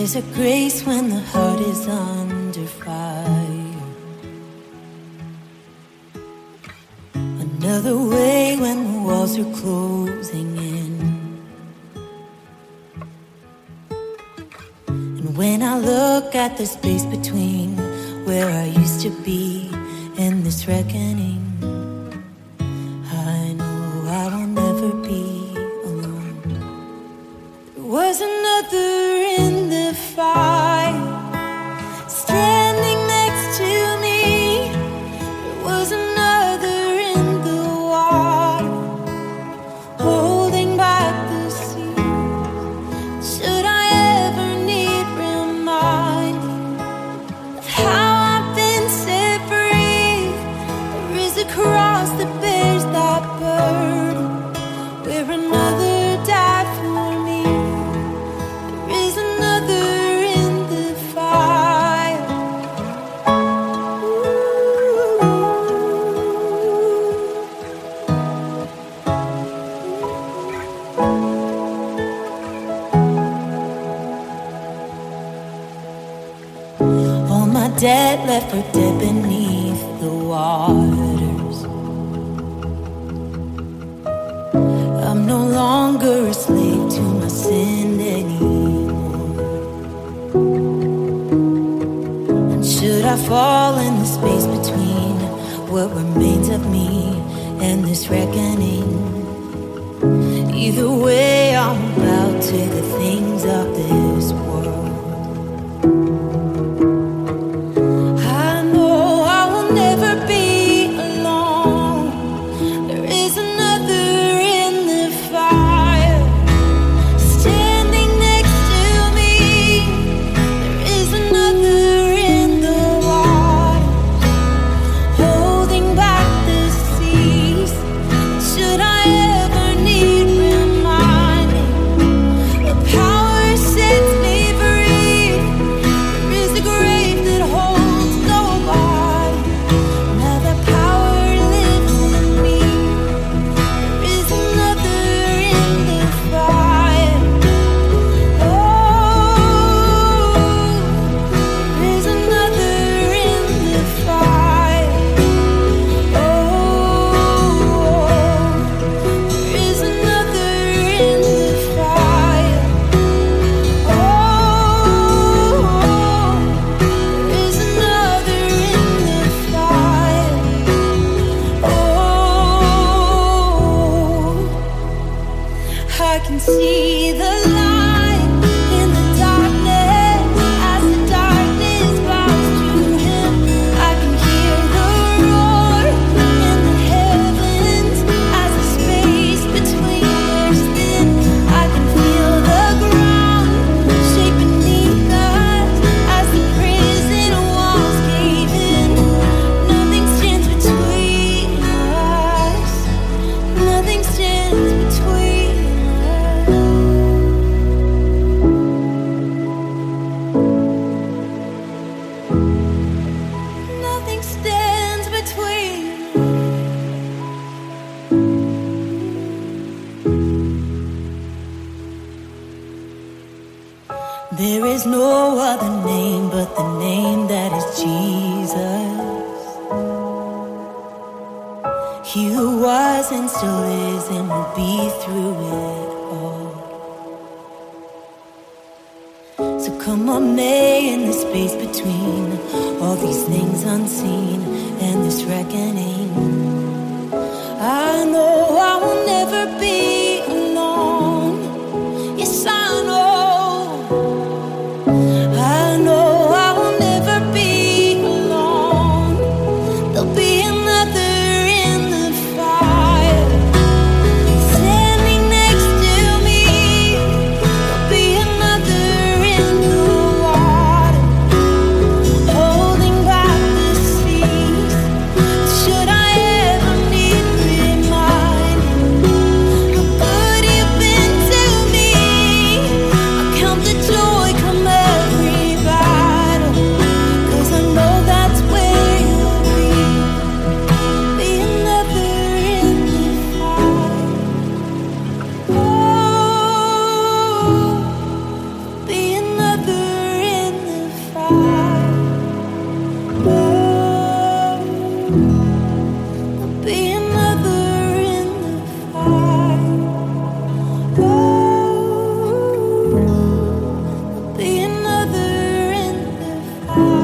There's a grace when the heart is under fire. Another way when the walls are closing in. And when I look at the space between where I used to be and this reckoning, I know I will never be alone. There was another in the fire, standing next to me. There was another in the water, holding back the sea. Should I ever need reminding of how I've been set free? There is a cross that bears that burden, where another died for me. There is another in the fire. All my debt left for dead beneath the waters. I'm no longer a slave to my sin anymore. And should I fall in the space between what remains of me and this reckoning, either way I'm about to the things of this world. I know I will never be alone. There is another in the fire, standing next to me. There is another in the water, holding back the seas. Should I ever need reminding, the power sets me free. There is a grave that holds nobody. Now that power lives in me. There is another in the fire. Oh, there is another in the fire. Oh, there is another in the fire. Oh, there is another in the fire. Oh, I can see the light in the darkness as the darkness bows to him. I can hear the roar in the heavens as the space between there's thin. I can feel the ground shake beneath us as the prison walls cave in. Nothing stands between us. Nothing stands between us. Nothing stands between us. There is no other name but the name that is Jesus. He who was and still is and will be through it all. So come on, May, in the space between all these things unseen and this reckoning. I know I will never be alone. Yes, I know. I know I will never be alone. There'll be another in the fire, standing next to me. There'll be another in the water, holding back the seas. Should I Be another in the fire. Oh, be another in the fire.